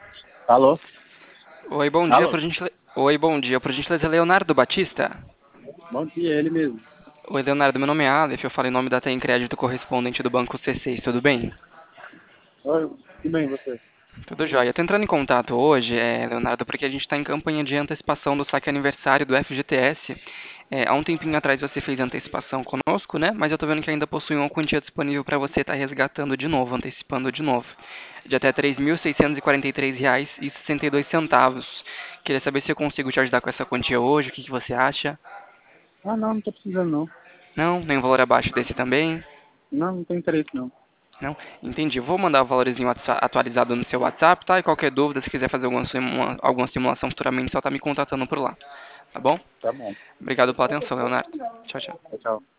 Alô? Oi, bom dia, Alô? por gentileza, Leonardo Batista. Bom dia, ele mesmo. Oi, Leonardo, meu nome é Aleph, eu falo em nome da Tem Crédito correspondente do Banco C6, tudo bem? Oi, tudo bem, você? Tudo jóia. Tô entrando em contato hoje, Leonardo, porque a gente está em campanha de antecipação do saque aniversário do FGTS. Há um tempinho atrás você fez antecipação conosco, né? Mas eu tô vendo que ainda possui uma quantia disponível para você estar resgatando de novo, antecipando de novo, de até R$ 3.643,62. Queria saber se eu consigo te ajudar com essa quantia hoje, o que que você acha? Ah, não, não tô precisando não. Não? Nem um valor abaixo desse também? Não, não tem interesse não. Não? Entendi. Vou mandar o valorzinho atualizado no seu WhatsApp, tá? E qualquer dúvida, se quiser fazer alguma simulação futuramente, só tá me contatando por lá. Tá bom? Tá bom. Obrigado pela atenção, Leonardo. Tchau, tchau. Tchau, tchau.